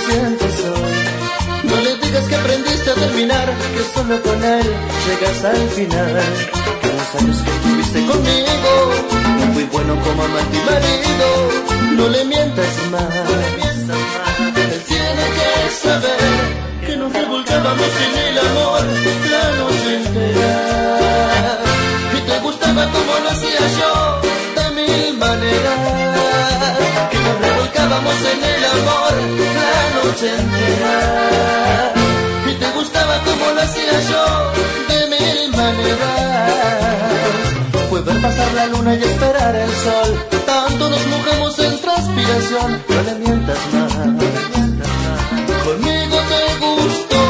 sientes hoy. No le digas que aprendiste a terminar, que solo con él llegas al final. Que los años que estuviste conmigo no fui bueno como amante y marido. No le mientas más, él tiene que saber que nos revolcábamos en el amor la noche entera. Y te gustaba como lo hacía yo, de mil maneras. Que nos revolcábamos en el amor la noche entera. Y te gustaba como lo hacía yo, de mil maneras. Fue ver pasar la luna y esperar el sol. Tanto nos mojamos en transpiración. No le mientas más, conmigo te gustó.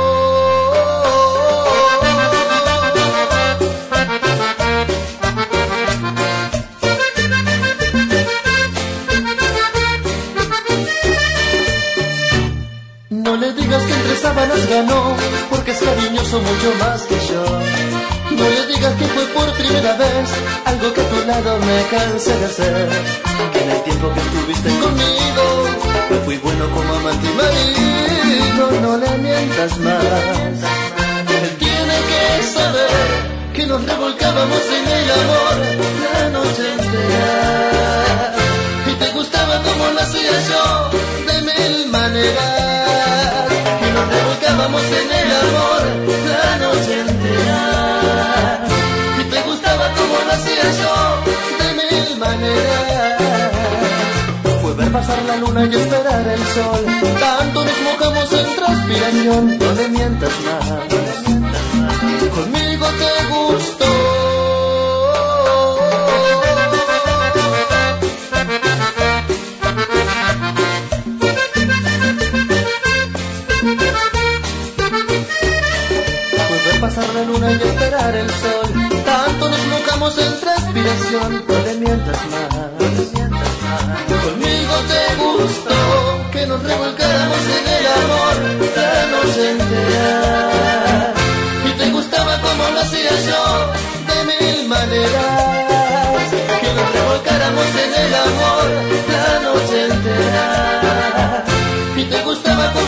No le digas que entre sábanas ganó, porque es cariñoso mucho más que yo. No le digas que fue por primera vez, algo que a tu lado me cansé de hacer. Que en el tiempo que estuviste conmigo, no fui bueno como amante y marido. No le mientas más, él tiene que saber que nos revolcábamos en el amor la noche entera. Y te gustaba como lo hacía yo, de mil maneras. Que nos revolcábamos en el amor la noche entera. Y te gustaba como lo hacía yo, de mil maneras. Fue ver pasar la luna y esperar el sol. Tanto nos mojamos en transpiración. No le mientas más, conmigo te gustó. Pasar la luna y esperar el sol. Tanto nos mojamos en transpiración. No le mientas más, conmigo te gustó. Que nos revolcáramos en el amor la noche entera. Y te gustaba como lo hacía yo, de mil maneras. Que nos revolcáramos en el amor la noche entera. Y te gustaba como